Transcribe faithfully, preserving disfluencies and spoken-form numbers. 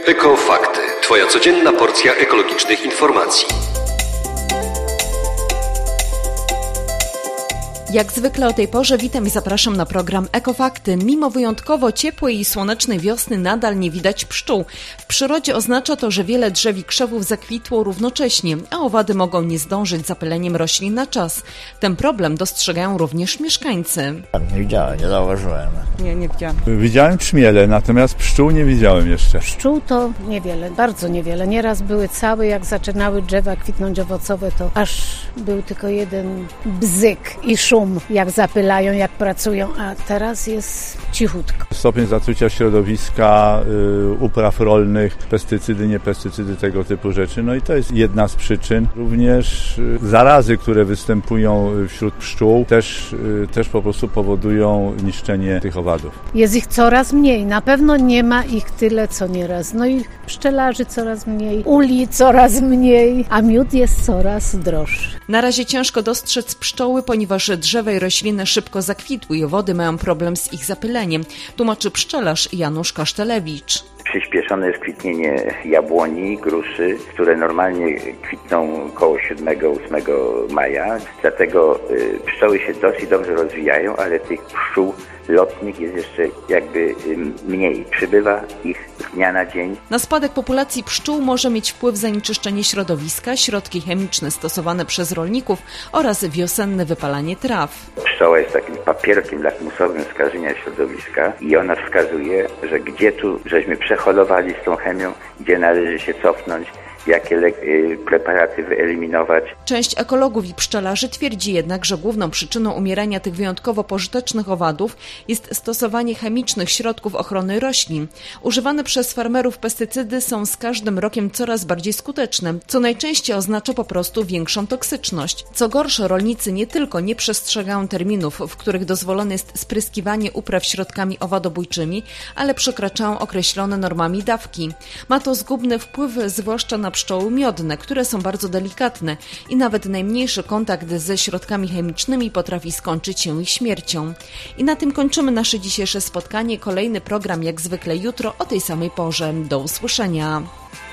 Ekofakty. Twoja codzienna porcja ekologicznych informacji. Jak zwykle o tej porze witam i zapraszam na program Ekofakty. Mimo wyjątkowo ciepłej i słonecznej wiosny nadal nie widać pszczół. W przyrodzie oznacza to, że wiele drzew i krzewów zakwitło równocześnie, a owady mogą nie zdążyć z zapyleniem roślin na czas. Ten problem dostrzegają również mieszkańcy. Nie widziałem, nie zauważyłem. Nie, nie widziałam. Widziałem trzmiele, natomiast pszczół nie widziałem jeszcze. Pszczół to niewiele, bardzo niewiele. Nieraz były całe, jak zaczynały drzewa kwitnąć owocowe, to aż był tylko jeden bzyk i szum, jak zapylają, jak pracują, a teraz jest cichutko. Stopień zatrucia środowiska, y, upraw rolnych, pestycydy, nie pestycydy, tego typu rzeczy. No i to jest jedna z przyczyn. Również y, zarazy, które występują wśród pszczół, też, y, też po prostu powodują niszczenie tych owadów. Jest ich coraz mniej, na pewno nie ma ich tyle co nieraz. No i pszczelarzy coraz mniej, uli coraz mniej, a miód jest coraz droższy. Na razie ciężko dostrzec pszczoły, ponieważ drzewa i rośliny szybko zakwitły i owady mają problem z ich zapyleniem, tłumaczy pszczelarz Janusz Kasztelewicz. Przyspieszone jest kwitnienie jabłoni, gruszy, które normalnie kwitną koło siódmego ósmego maja. Dlatego y, pszczoły się dosyć dobrze rozwijają, ale tych pszczół lotnych jest jeszcze jakby y, mniej. Przybywa ich z dnia na dzień. Na spadek populacji pszczół może mieć wpływ zanieczyszczenie środowiska, środki chemiczne stosowane przez rolników oraz wiosenne wypalanie traw. Pszczoła jest takim papierkiem lakmusowym skażenia środowiska i ona wskazuje, że gdzie tu żeśmy przeholowali z tą chemią, gdzie należy się cofnąć, jakie le- preparaty wyeliminować. Część ekologów i pszczelarzy twierdzi jednak, że główną przyczyną umierania tych wyjątkowo pożytecznych owadów jest stosowanie chemicznych środków ochrony roślin. Używane przez farmerów pestycydy są z każdym rokiem coraz bardziej skuteczne, co najczęściej oznacza po prostu większą toksyczność. Co gorsze, rolnicy nie tylko nie przestrzegają terminów, w których dozwolone jest spryskiwanie upraw środkami owadobójczymi, ale przekraczają określone normami dawki. Ma to zgubny wpływ zwłaszcza na pszczoły miodne, które są bardzo delikatne i nawet najmniejszy kontakt ze środkami chemicznymi potrafi skończyć się ich śmiercią. I na tym kończymy nasze dzisiejsze spotkanie. Kolejny program jak zwykle jutro o tej samej porze. Do usłyszenia.